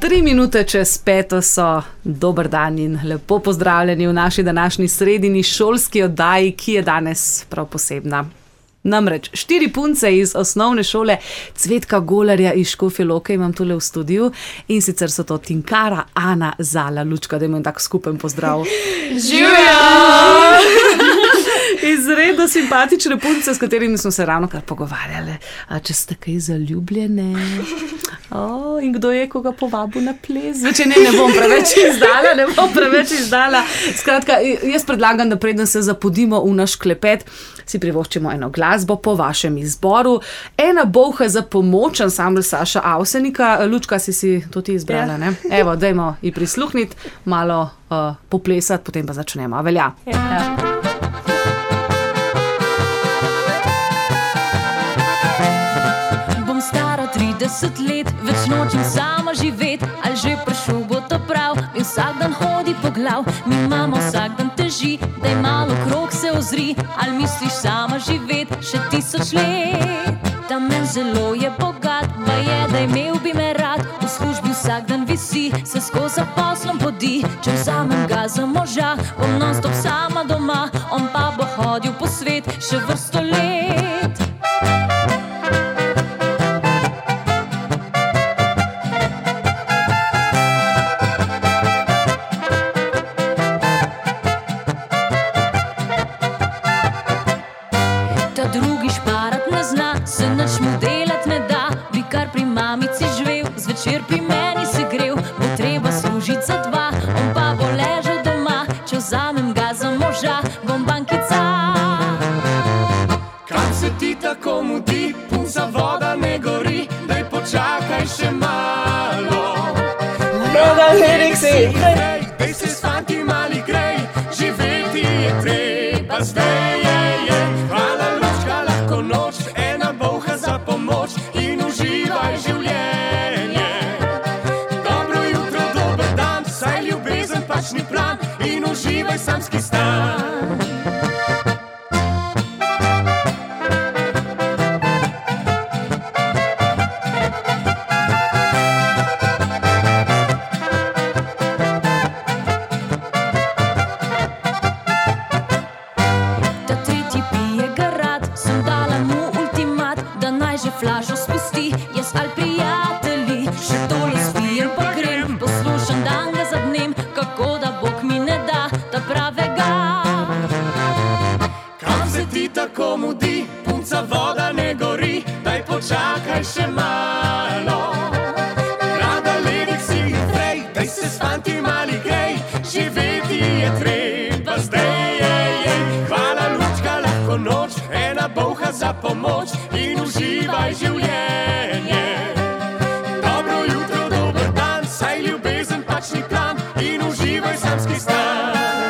3 minute čez 5 so. Dober dan in lepo pozdravljeni v naši današnji sredini šolski oddaji, ki je danes prav posebna. Namreč 4 punce iz osnovne šole Cvetka Golarja iz Škofje Loke imam tule v studiu in sicer so to Tinkara, Ana, Zala, Lučka, dajmo jim tak skupen pozdrav. Živjo! Izredno simpatične punce, s katerimi smo se ravno kar pogovarjali. Če ste kaj zaljubljene? In kdo je koga povabil na ples? Če ne bom preveč izdala. Skratka, jaz predlagam, da preden se zapodimo v naš klepet, si privoščimo eno glasbo po vašem izboru. Ena bolha za pomoč, ansambl Saša Avsenika. Lučka, si to ti izbrala, ne? Evo, dajmo ji prisluhniti, malo poplesati, potem pa začnemo. Velja? Ja. Bom stara 30 let, več nočem sama živet, ali že prišel bo to prav, mi vsak dan hodi po glav, mi imamo vsak dan teži, daj malo krog se ozri, ali misliš sama živet še 1000 let. Ta men zelo je bogat, pa je, da imel bi me rad, v službi vsak dan visi, se skozi za poslom podi, če vzamem ga za moža, bom non-stop sama doma, on pa bo hodil po svet še vrsto let. Drugi šparat ne zna, se nič mu delat ne da, bi kar pri mamici živel, zvečer pri meni se grev, bo treba služit za 2, on pa bo ležal doma, če vzamem ga za moža, bom bankica. Kam se ti tako mudi, punca voda ne gori, daj počakaj še malo. Brother lyrics Daj se s fanti mali grej, živeti je treba zdaj, hvala Lučka, lahko noč, ena bolha za pomoč in uživaj življenje. Dobro jutro, dober dan, saj ljubezen pač ni plan in uživaj samski stan. Flašo spusti, jaz ali prijatelji, še tole spijem pa grem, poslušam dan ga za dnem, kako da Bog mi ne da ta pravega. Kam se ti tako mudi, punca voda ne gori, daj počakaj še malo. Rada ledik si frej, daj se s fanti mali grej, živeti je treba zdaj, hvala Lučka, lahko noč, ena bolha za pomoč in uživaj življenje. Dobro jutro, dober dan, saj ljubezen pač ni plan in uživaj samski stan.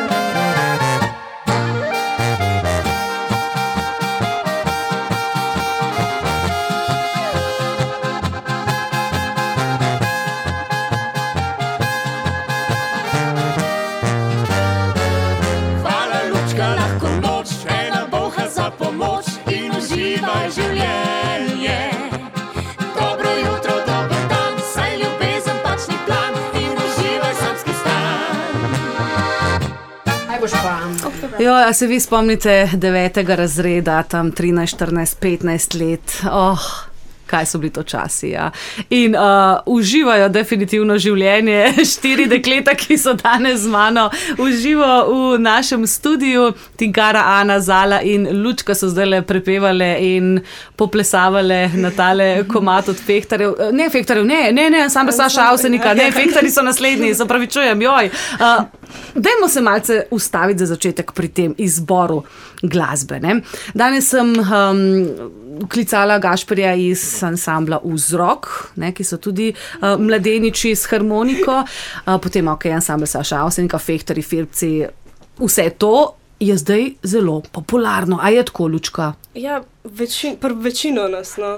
Hvala Lučka, lahko noč, ena bolha za pomoč in uživaj življenje. Dobro jutro, dober dan, saj ljubezen pač ni plan in uživaj samski stan. Aj boš pa. Jo, a se vi spomnite 9. razreda, tam 13, 14, 15 let? Kaj so bili to časi, ja. In uživajo definitivno življenje 4 dekleta, ki so danes z mano uživo v našem studiu. Tinkara, Ana, Zala in Lučka so zdajle prepevale in poplesavale na tale komad od Fehtarjev. Ne, ansambl Saša Avsenika, ne, Fehtarji so naslednji, se opravičujem, joj. Dajmo se malce ustaviti za začetek pri tem izboru glasbe, ne. Danes sem klicala Gašperja iz ansambla Vzrok, ne, ki so tudi mladeniči s harmoniko, potem ansambl Saša Avsenika, Fehtarji, Firbci, vse to je zdaj zelo popularno. A je tako, Lučka? Ja, večino nas, no.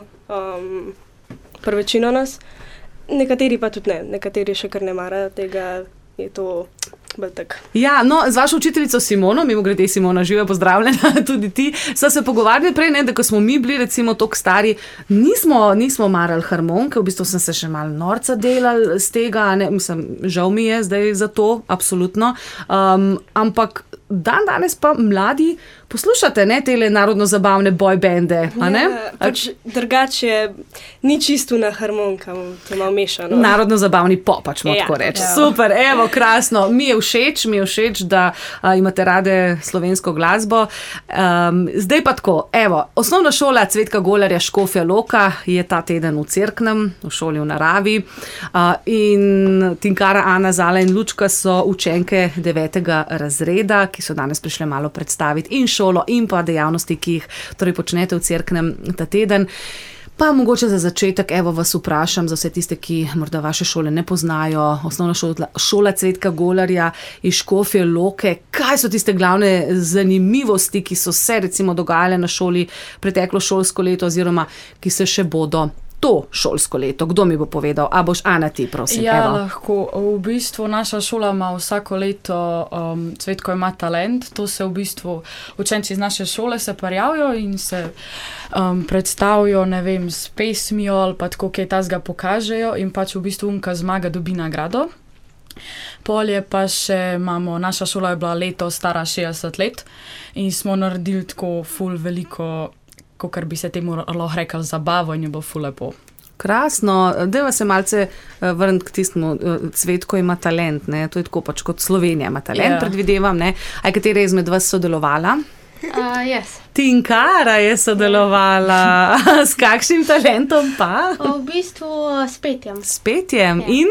Večino nas. Nekateri pa tudi ne. Nekateri še kar ne marajo tega. Je to Ja, no, z vašo učiteljico Simono, mimogrede Simona, živa, pozdravljena, tudi ti, sva se pogovarjali prej, ne, da ko smo mi bili recimo toliko stari, nismo marali harmonike, v bistvu sem se še malo norca delal z tega, ne, mislim, žal mi je zdaj za to, absolutno, ampak danes pa mladi poslušate, ne, tele narodno-zabavne boybande, a ne? Pač drugače ni čisto na harmonika, to je malo mešano. Narodno-zabavni pop, pač mo tako reči. Super, evo, krasno. Mi je všeč, da imate rade slovensko glasbo. Zdaj pa tako, evo, osnovna šola Cvetka Golarja Škofja Loka je ta teden v Cerknem, v šoli v naravi. In Tinkara, Ana, Zala in Lučka so učenke 9. razreda, ki so danes prišle malo predstaviti in šolo in pa dejavnosti, ki jih torej počnete v Cerknem ta teden. Pa mogoče za začetek, evo, vas vprašam za vse tiste, ki morda vaše šole ne poznajo, osnovna šola Cvetka Golarja iz Škofje Loke. Kaj so tiste glavne zanimivosti, ki so se recimo dogajale na šoli preteklo šolsko leto oziroma ki se še bodo to šolsko leto? Kdo mi bo povedal? A boš, Ana, ti, prosim. Ja, evo. lahko. V bistvu naša šola ima vsako leto Cvetko ima talent. To se v bistvu učenci iz naše šole se prijavijo in se predstavijo, ne vem, s pesmijo ali pa tako kaj tazga pokažejo in pač v bistvu unka zmaga dobi nagrado. Polje pa še imamo, naša šola je bila leto stara 60 let in smo naredili tako ful veliko, kakor bi se temu lahko rekli, zabavo in je bilo ful lepo. Krasno, dajva se malce vrniti k tistemu, Cvetko ima talent, ne, to je tako pač kot Slovenija ima talent, predvidevam, ne, a je katera izmed vas sodelovala? Yes. Tinkara je sodelovala, s kakšnim talentom pa? V bistvu s petjem. S petjem in?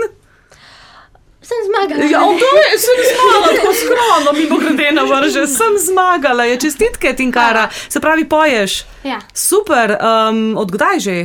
Sem zmagala. Ja, sem zmagala, tako skromno, mimogrede na vrže, sem zmagala, je čestitke, Tinkara, se pravi poješ? Ja. Super, od kdaj že?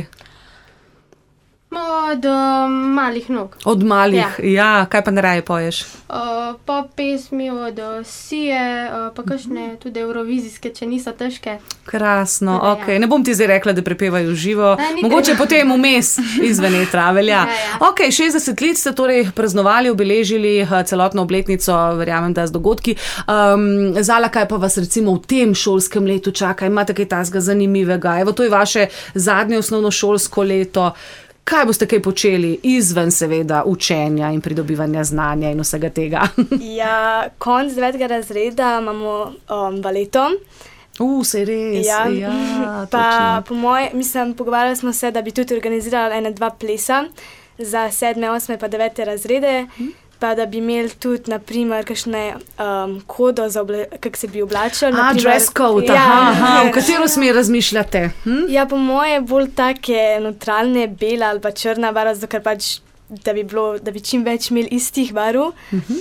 Od malih nog. Od malih, ja, kaj pa najraje poješ? Pop pesmi od Sije, pa kakšne tudi eurovizijske, če niso težke. Krasno, Ja. ok, ne bom ti zdaj rekla, da prepevajo živo, ni mogoče treba. potem vmes izven etra, velja. Ja. Ok, 60 let ste torej praznovali, obeležili celotno obletnico, verjamem, da z dogodki. Zala, kaj pa vas recimo v tem šolskem letu čaka? Imate kaj tazga zanimivega? Evo, to je vaše zadnje osnovno šolsko leto. Kaj boste kaj počeli izven seveda učenja in pridobivanja znanja in vsega tega? Ja, konc 9. razreda imamo baleto. Sej res, ja, Pa točno. po moje, mislim, pogovarjali smo se, da bi tudi organizirali 2 plesa za 7., 8. pa 9. razrede, pa da bi imeli tudi, naprimer, kakšne kodo, kako se bi oblačili. Dress code, aha, v katero smer razmišljate? Ja, po moje bolj take neutralne, bela ali pa črna barva, zato ker pač, da bi čim več imeli istih barv.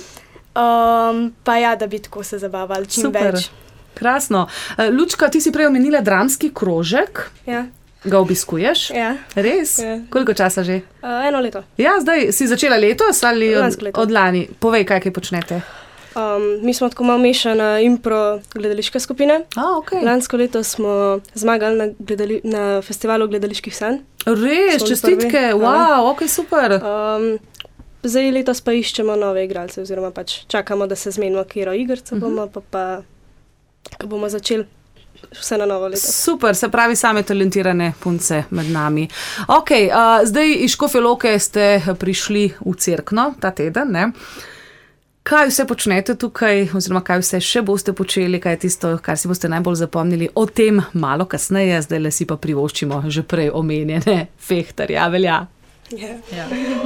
Pa ja, da bi tako se zabavali čim Super. več. Krasno. Lučka, ti si prej omenila dramski krožek. Ja. Ga obiskuješ? Ja. Res? Ja. Koliko časa že? 1 leto. Ja, zdaj si začela letos ali Lansko leto. od lani? Povej, kaj počnete. Mi smo tako malo mešana impro gledališka skupina. Okay. Lansko leto smo zmagali na festivalu gledaliških sanj. Res, Smo čestitke, prvi. wow, ok, super. Zdaj letos pa iščemo nove igralce, oziroma pač čakamo, da se zmenimo, katero igrico bomo, pa bomo začeli vse na novo leto. Super, se pravi same talentirane punce med nami. Ok, zdaj iz Škofje Loke ste prišli v Cerkno ta teden, ne? Kaj vse počnete tukaj, oziroma kaj vse še boste počeli, kaj je tisto, kar si boste najbolj zapomnili, o tem malo kasneje, zdaj le si pa privoščimo že prej omenjene fehtarja, velja. Ja.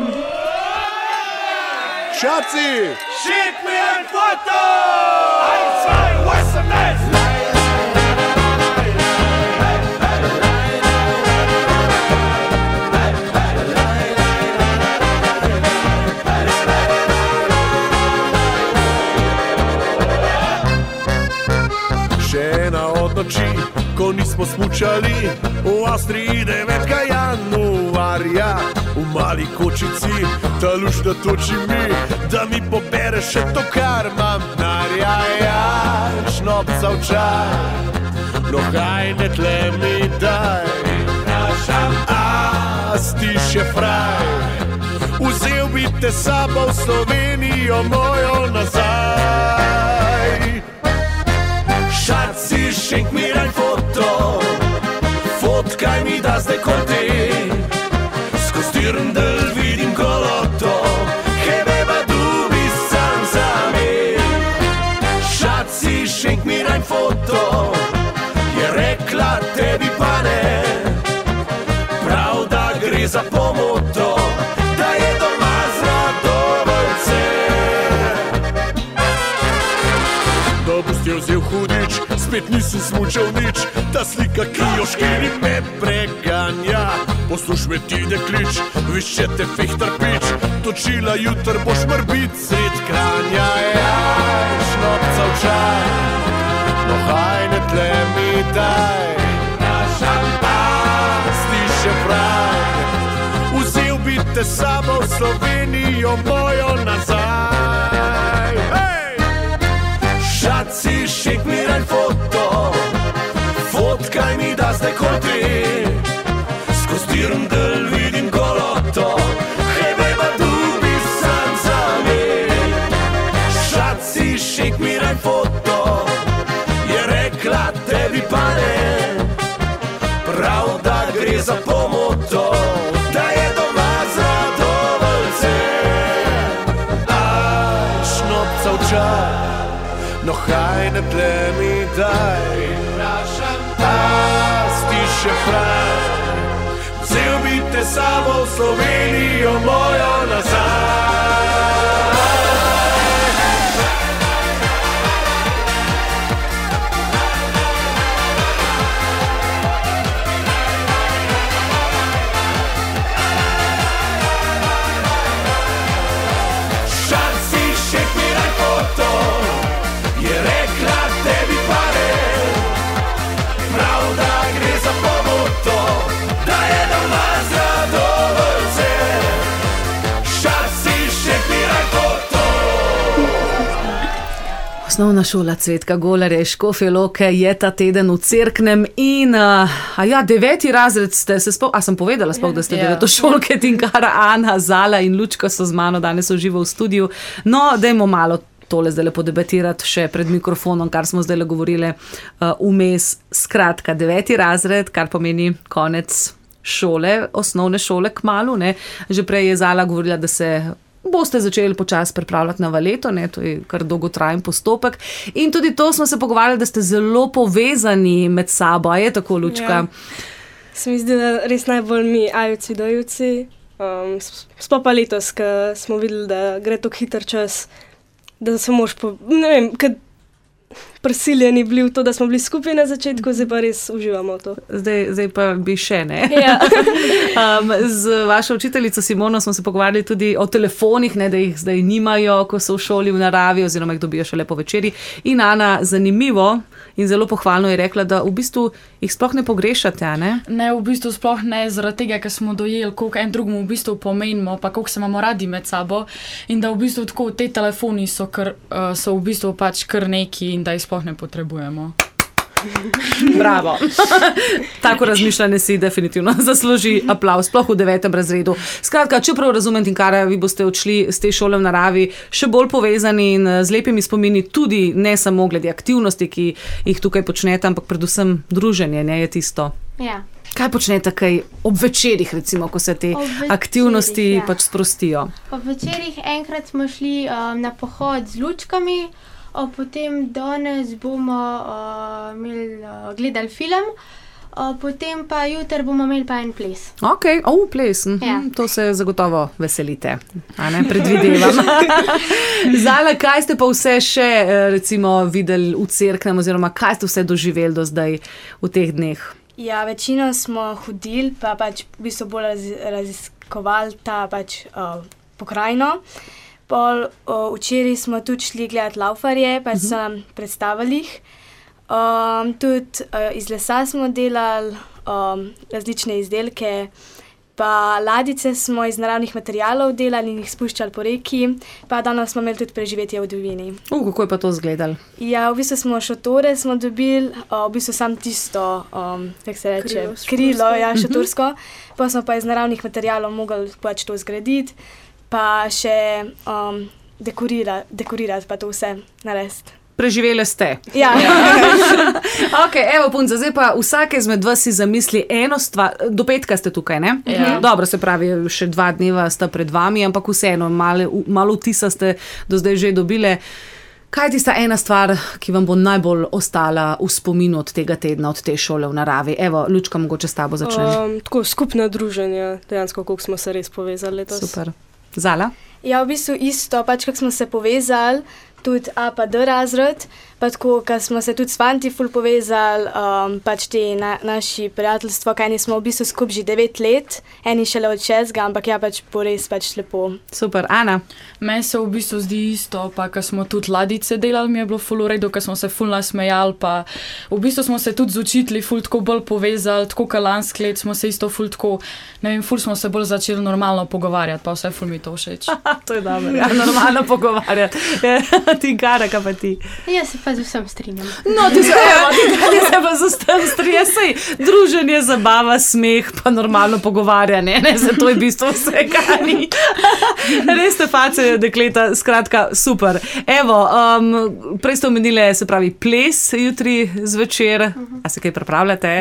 Schatzi! Schick mir ein Foto! 1, 2, SMS! Še ena od noči, ko nismo smučali v Avstriji 9. januarja. V mali kočici, ta lušta toči mi, da mi pobere še to, kar imam denarja. Ja, šnopca v čaj, no hajde tle mi daj. A stiš je fraj, Vzel bi te sabo v Slovenijo mojo nazaj. Šaci, šenk mi raj foto, fotkaj mi da zdaj kote. Skoz dirndl vidim koloto, hej beba, dubi sam za me. Šaci, šenk mi raj foto, je rekla, tebi pa ne. Prav, da gre za pomoto, da je doma zradovoljce. Da bost jo vzel hudič, spet nisem smučal nič. Ta slika, ki jo škiri, me preganja. Posluš me ti deklič, viš, če te fehtar pič. Točila jutr boš morbit sred Kranja. Jaj, šnopca v čaj, no hajne tle mi daj. Naša pasti še fraj, vzel bi te sabo v Slovenijo mojo nazaj. Hej! Šaci, šek mi raj foto, fotkaj mi da zdaj kote. Skoz dirndl vidim koloto, hej beba, dubi sam za me. Šaci, šek mi raj foto, je rekla, tebi pa ne. Prav, da gre za pomoto, da je doma zradovoljce. Šnopca v čaj, no hajne tle mi daj. Pasti še fraj, vzel bi te sabo v Slovenijo mojo nazaj. Šaci, šek mi raj foto, je rekla, tebi pa ne. Prav, da gre za pomoto, da je doma zradovoljce. Šaci, šek mi raj foto. Osnovna šola Cvetka Golarja iz Škofje Loke je ta teden v Cerknem in 9. razred ste se a sem povedala sploh, da ste devetošolke Tinkara, Ana, Zala in Lučka so z mano danes v živo v studiu. No, dajmo malo tole zdaj lepo debatirati še pred mikrofonom, kar smo zdaj le govorile vmes. Skratka, 9. razred, kar pomeni konec šole, osnovne šole kmalu, ne. Že prej je Zala govorila, da se boste začeli počasi pripravljati na valeto, ne, to je kar dolgotrajen postopek. In tudi to smo se pogovarjali, da ste zelo povezani med sabo, a je tako, Lučka? Ja. Se mi zdi, da res najbolj mi, ajvci, dojivci, sploh pa letos, ko smo videli, da gre tako hiter čas, da se mož ne vem, kad prisiljeni bili v to, da smo bili skupaj na začetku, zdaj pa res uživamo to. Zdaj pa bi še, ne? Ja. Z vašo učiteljico Simono smo se pogovarjali tudi o telefonih, ne, da jih zdaj nimajo, ko so v šoli v naravi, oziroma jih dobijo šele po večeri. In Ana, zanimivo in zelo pohvalno je rekla, da v bistvu jih sploh ne pogrešate, a ne? Ne, v bistvu sploh ne, zaradi tega, ker smo dojeli, koliko en drugemu v bistvu pomenimo, pa koliko se imamo radi med sabo in da v bistvu tako te telefoni so v bistvu pač kar neki in da jih sploh ne potrebujemo. Bravo. Tako razmišljanje si definitivno zasluži aplavz, sploh v 9. razredu. Skratka, čeprav razumem, Tinkara, vi boste odšli z te šole v naravi še bolj povezani in z lepimi spomini, tudi ne samo glede aktivnosti, ki jih tukaj počnete, ampak predvsem druženje, ne, je tisto. Ja. Kaj počnete kaj ob večerih, recimo, ko se te aktivnosti pač sprostijo? Ob večerih enkrat smo šli na pohod z lučkami, potem danes bomo gledali film, potem pa jutri bomo imeli pa en ples. Ok, ples, Ja. To se zagotovo veselite, a ne, predvidevam. Zala, kaj ste pa vse še recimo videli v Cerknem, oziroma kaj ste vse doživeli do zdaj v teh dneh? Ja, večino smo hodili, pa pač v bistvu bolj raziskovali ta pač pokrajino. Pol včeraj smo tudi šli gledati laufarje, pač so nam predstavili jih. Tudi iz lesa smo delali različne izdelke, Pa ladice smo iz naravnih materialov delali in jih spuščali po reki, pa danes smo imeli tudi preživetje v divjini. Kako je pa to izgledalo? Ja, v bistvu smo šotore smo dobili, v bistvu sam tisto, kako se reče, krilo, ja, šotorsko, pa smo pa iz naravnih materialov mogli pač to zgraditi, pa še dekorirati, pa to vse narediti. Preživele ste. Ja. Ok, evo punca, zdaj pa vsake izmed vas si zamisli eno stvar, do petka ste tukaj, ne? Ja. Dobro, se pravi, še 2 dneva sta pred vami, ampak vseeno, malo vtisa ste do zdaj že dobile. Kaj je tista ena stvar, ki vam bo najbolj ostala v spominu od tega tedna, od te šole v naravi? Evo, Lučka, mogoče s tabo začnem. Tako skupna druženja, dejansko, koliko smo se res povezali letos. Super. Zala? Ja, v bistvu isto, pač kako smo se povezali, tudi A pa D razred, pa tako, ko smo se tudi s fanti ful povezali, pač te naši prijateljstvo, kaj smo v bistvu skupaj že 9 let, eni šele od 6, ampak ja, pač bo res pač lepo. Super, Ana? Meni se v bistvu zdi isto, pa ko smo tudi ladice delali, mi je bilo ful v redu, ko smo se ful nasmejali, pa v bistvu smo se tudi z učitelji ful tako bolj povezali, tako kot lansko let smo se isto ful tako, ne vem, ful smo se bolj začeli normalno pogovarjati, pa vse ful mi to všeč. To je dobro, ja, normalno pogovarjati. Ti, Kara, kaj pa ti? Jaz se pa z vsem strinjam. No, ti se pa z vsem strinjam, sej druženje, zabava, smeh, pa normalno pogovarjanje, ne, zato je bistvo vse, kaj ni. Res ste face, dekleta, skratka, super. Evo, prej ste omenile, se pravi, ples jutri zvečer, a se kaj pripravljate?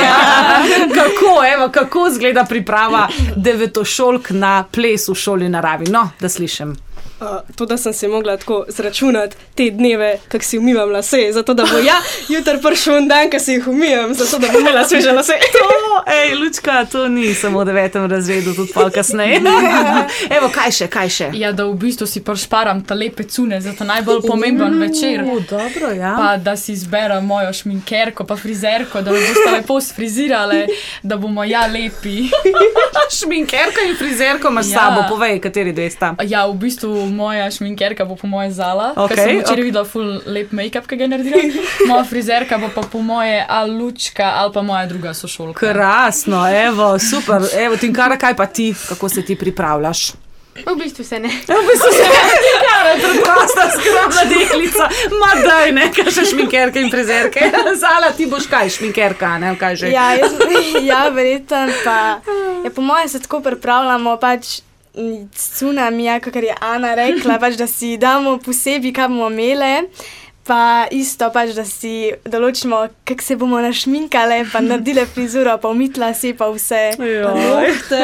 Kako izgleda priprava devetošolk na ples v šoli naravi? No, da slišim. To, da sem si mogla tako zračunati te dneve, kako si umivam lase, zato da bo jutri prišel dan, ko si jih umijem, zato da bo imela sveže lase. Lučka, to ni samo v 9. razredu, tudi pol kasneje. Evo, kaj še? Ja, da v bistvu si prišparam ta lepe cune za ta najbolj pomemben večer. Dobro, ja. Pa da si izberem mojo šminkerko pa frizerko, da me boste lepo sfrizirale, da bomo lepi. Šminkerko in frizerko imaš s sabo, povej, kateri dve sta. Ja, v bistvu moja šminkerka bo po moje Zala, Okay, ker sem včeraj videla ful lep make-up, ki ga je naredila. Moja frizerka bo pa po moje ali Lučka ali pa moja druga sošolka. Krasno, evo, super. Evo, Tinkara, kaj pa ti? Kako se ti pripravljaš? V bistvu se ne. Tinkara, preprosta, skromna deklica. Ma daj, ne, kaj še šminkerke in frizerke. Zala, ti boš kaj, šminkerka, ne, kaj že? Ja, verjetno pa. Ja, po moje se tako pripravljamo, pač s cunami, kakor je Ana rekla, pač, da si damo posebej, kaj bomo imele, pa isto, pač, da si določimo, kako se bomo našminkale, pa naredile frizuro, pa umitla si pa vse. Nohte.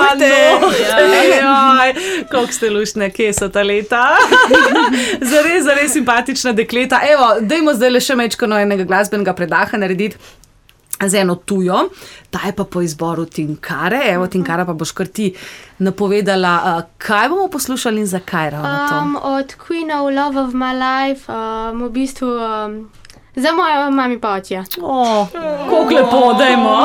Koliko ste luštne, kje so ta leta? Zares simpatična dekleta. Evo, dajmo zdaj le še mečkano enega glasbenega predaha narediti. Z eno tujo, ta je pa po izboru Tinkare. Evo, Tinkara, pa boš kar ti napovedala, kaj bomo poslušali in zakaj ravno to. Od Queenov Love of My Life, v bistvu za mojo mami pa očja. Koliko lepo, dajmo.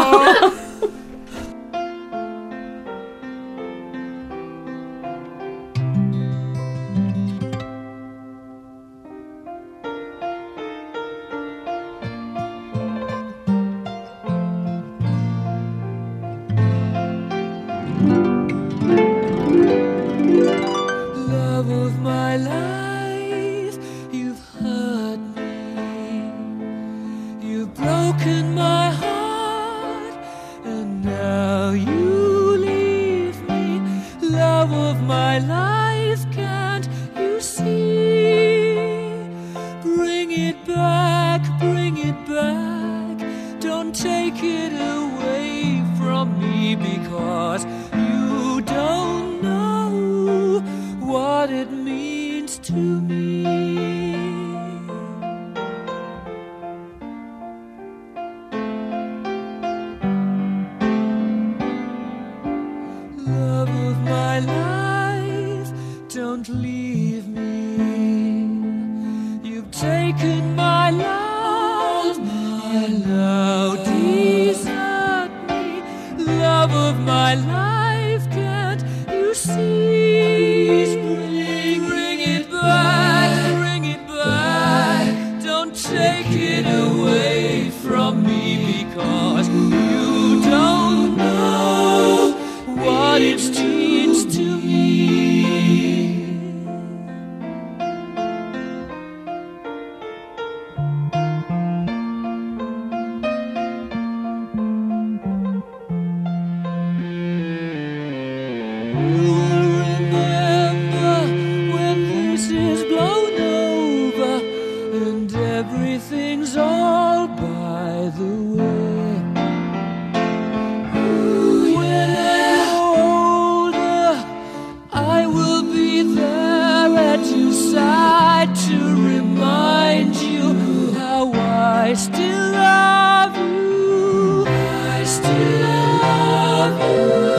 like to remind you how I still love you. I still love you.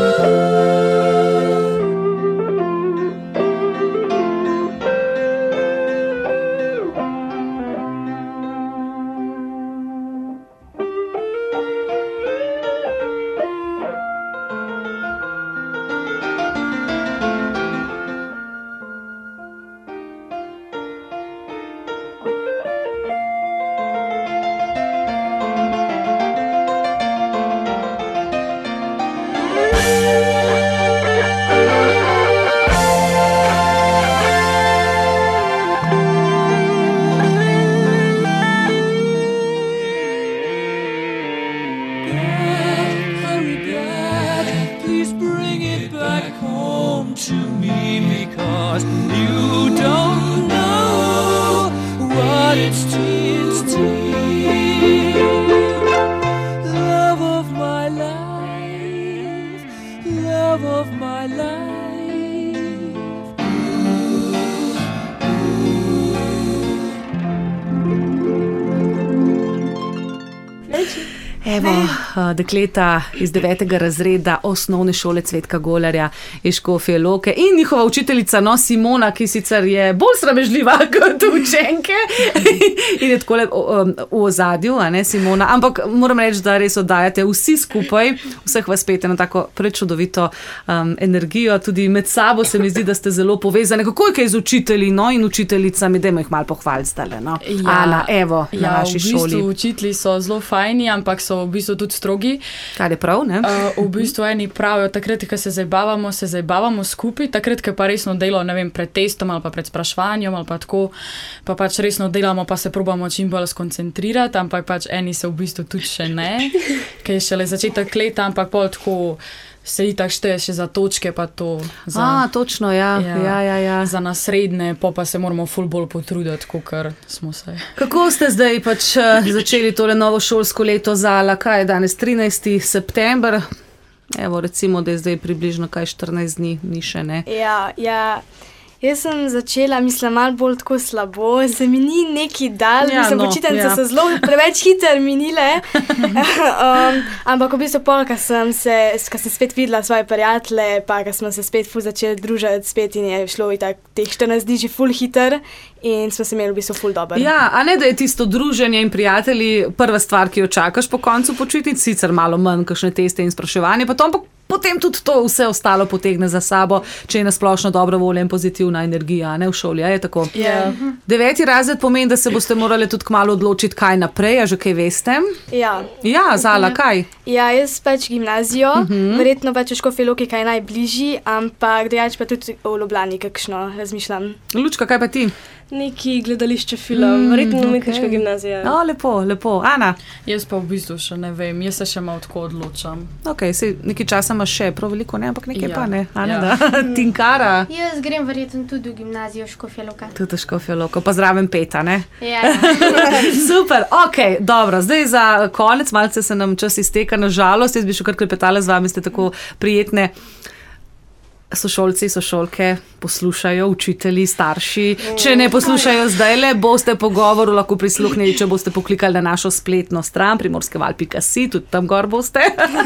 Evo, dekleta iz 9. razreda osnovne šole Cvetka Golarja iz Škofje Loke in njihova učiteljica, no, Simona, ki sicer je bolj sramežljiva kot učenke in je takole v ozadju, a ne, Simona, ampak moram reči, da res oddajate vsi skupaj, vseh vas pete na tako prečudovito energijo, tudi med sabo se mi zdi, da ste zelo povezane. Kako je kaj z učitelji, no, in učiteljicami, dajmo jih malo pohvaliti zdajle, no. Ja, Ana, evo, na vaši šoli. V bistvu učitelji so zelo fajni, ampak so v bistvu tudi strogi. Kar je prav, ne? V bistvu eni pravijo, takrat, ko se zabavamo skupaj, takrat, ko pa resno delo, ne vem, pred testom ali pa pred spraševanjem ali pa tako, pa pač resno delamo, pa se probamo čim bolj skoncentrirati, ampak pač eni se v bistvu tudi še ne, ker je šele začetek leta, ampak pol tako se itak šteje še za točke, pa to za... točno, ja. Za nasrednje, pa se moramo ful bolj potruditi, kakor smo se. Kako ste zdaj pač začeli tole novo šolsko leto Zala? Kaj je danes? 13. september? Evo, recimo, da je zdaj približno kaj 14 dni, ni še, ne? Ja. Jaz sem začela, mislim, malo bolj tako slabo, se mi ni neki dal, počitnice so zelo preveč hitro minile, ampak v bistvu pol, ko sem spet videla svoje prijatelje, pa ko smo se spet ful začeli družiti spet in je šlo i tak teh 14 dni že ful hitro in smo se imeli v bistvu ful dober. Ja, a ne, da je tisto druženje in prijatelji prva stvar, ki jo čakaš po koncu počitnic, sicer malo manj kakšne teste in spraševanje, potem tudi to vse ostalo potegne za sabo, če je nasplošno dobra volja in pozitivna energija, ne, v šoli, je tako? Ja. 9. razred pomeni, da se boste morali tudi kmalu odločiti, kaj naprej, a že kaj veste? Ja. Ja, Zala, kaj? Ja, jaz pač gimnazijo, verjetno pač v Škofji Loki kaj najbližji, ampak drugače pa tudi v Ljubljani kakšno razmišljam. Lučka, kaj pa ti? Neki gledališče film, verjetno umetniška gimnazija. Lepo. Ana? Jaz pa v bistvu še ne vem, jaz se še malo tako odločam. Ok, sej nekaj časa imaš še, prav veliko, ne, ampak nekaj pa ne. Ana, Ja. da. Tinkara? Jaz grem verjetno tudi v gimnazijo Škofja Loka. Tudi v Škofjo Loko, pa zraven Peta, ne? Ja. Super, ok, dobro, zdaj za konec, malce se nam čas izteka, na žalost, jaz bi še kar klepetala z vami, ste tako prijetne. Sošolci, sošolke poslušajo, učitelji, starši. Če ne poslušajo zdajle, boste pogovoru lahko prisluhnili, če boste poklikali na našo spletno stran primorskevali.si, tudi tam gor boste.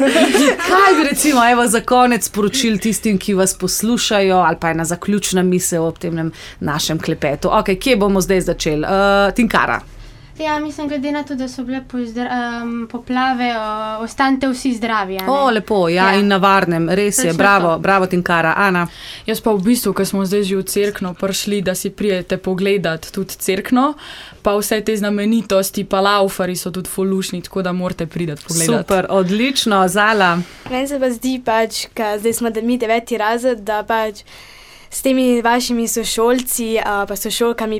Kaj bi recimo, evo, za konec sporočili tistim, ki vas poslušajo, ali pa ena zaključna misel ob tem našem klepetu? Ok, kje bomo zdaj začeli? Tinkara. Ja, mislim, glede na to, da so bile poplave, ostanite vsi zdravi. Lepo, ja, in na varnem, res je, bravo Tinkara. Ana? Jaz pa v bistvu, ko smo zdaj že v Cerkno prišli, da si prijete pogledati tudi Cerkno, pa vse te znamenitosti, pa laufarji so tudi ful lušni, tako da morate priti pogledati. Super, odlično, Zala. Meni se pa zdi pač, ka zdaj smo mi 9. razred, da pač s temi vašimi sošolci, pa sošolkami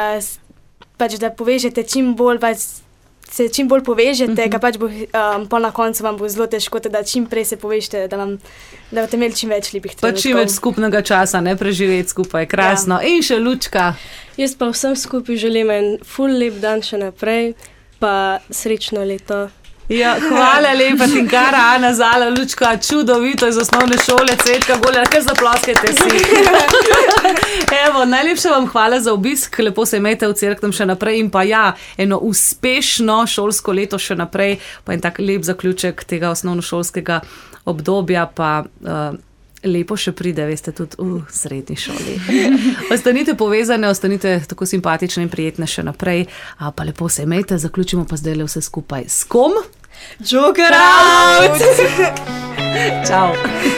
pač da povežete čim bolj, se čim bolj povežete, ka pač bo pol na koncu vam bo zelo težko, da čim prej se povežete, da boste imeli čim več lepih trenutkov. Pa čim več skupnega časa, ne, preživeti skupaj, krasno. Ja. In še Lučka. Jaz pa vsem skupaj želim en ful lep dan še naprej, pa srečno leto Ja, hvala lepa, Tinkara, Ana, Zala, Lučka, čudovito iz osnovne šole, Cvetka, Golja, kar zaploskajte si. Evo, najlepša vam hvala za obisk, lepo se imejte v Cerknem še naprej in pa ja, eno uspešno šolsko leto še naprej, pa en tak lep zaključek tega osnovnošolskega obdobja, pa lepo še pride, veste, tudi v srednji šoli. Ostanite povezane, ostanite tako simpatične in prijetne še naprej, pa lepo se imejte, zaključimo pa zdaj le vse skupaj. S kom? Joker out! Čau.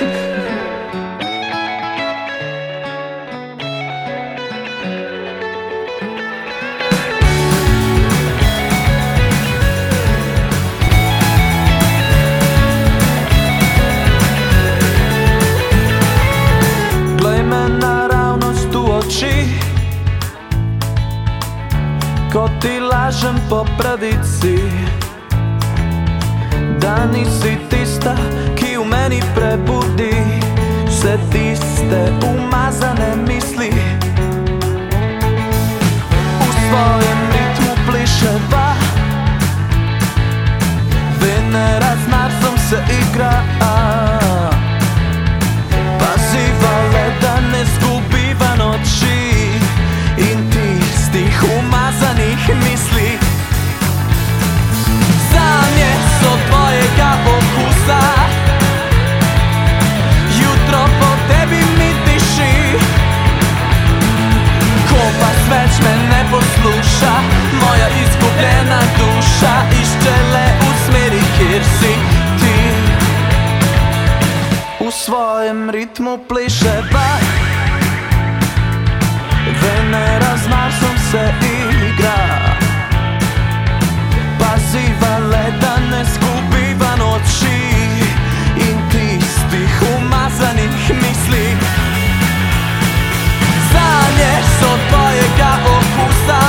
Ko ti lažem po pravici, da nisi tista, ki v meni prebudi vse tiste umazane misli. V svojem ritmu pliševa, Venera z Marsom se igra. Paziva le, da ne zgubiva noči in tistih umazanih misli. Sanje so tvojega okusa, jutro po tebi mi diši. Kompas več me ne posluša, moja izgubljena duša išče le v smeri, kjer si ti. V svojem ritmu pliševa, Venera z Marsom se igra. Paziva le, da ne zgubiva noči in tistih umazanih misli. Sanje so tvojega okusa,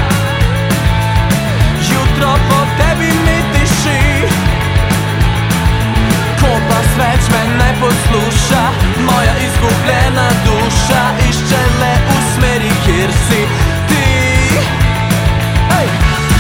jutro po tebi mi diši. Kompas več me ne posluša, moja izgubljena duša išče le v smeri, kjer si ti. Hey!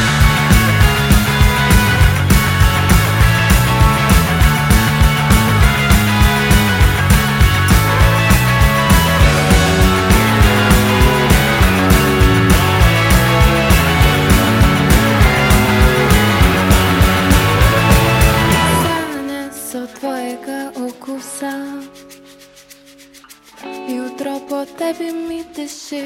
Jutro po tebi mi diši.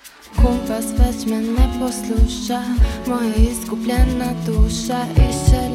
Kompas več me ne posluša, moja izgubljena duša išče